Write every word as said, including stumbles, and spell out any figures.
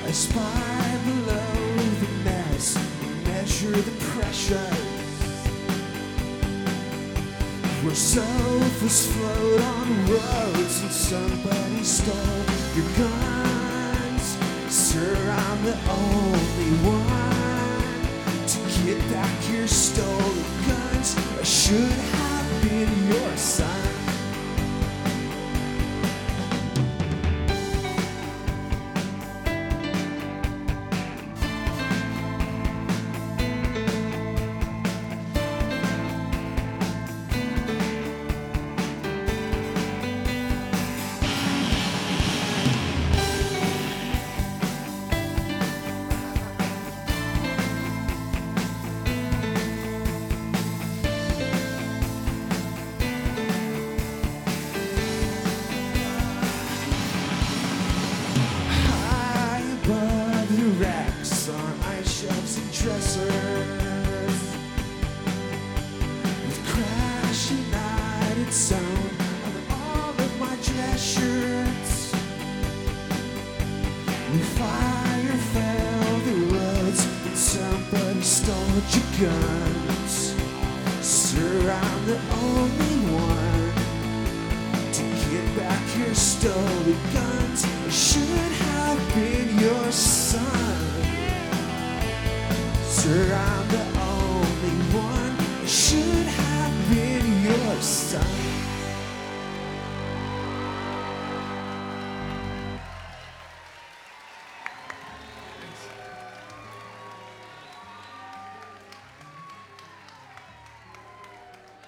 I spy below the mess, measure the pressures where sofas float on roads and somebody stole your guns. Sir, I'm the only one to get back your stolen guns. I should have been your son. Racks on ice shelves and dressers, with crash united sound on all of my dress shirts. When fire fell the roads and somebody stole your guns. Sir, I'm the only one to get back your stolen guns. I should have been your son. Sir, I'm the only one. I should have been your son.